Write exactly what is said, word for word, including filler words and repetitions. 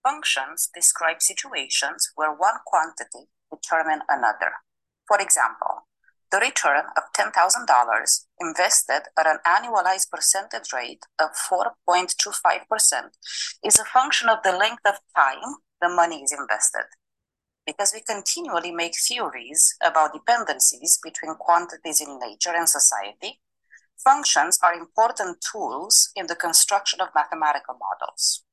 Functions describe situations where one quantity determines another. For example, the return of ten thousand dollars invested at an annualized percentage rate of four point two five percent is a function of the length of time the money is invested. Because we continually make theories about dependencies between quantities in nature and society, functions are important tools in the construction of mathematical models.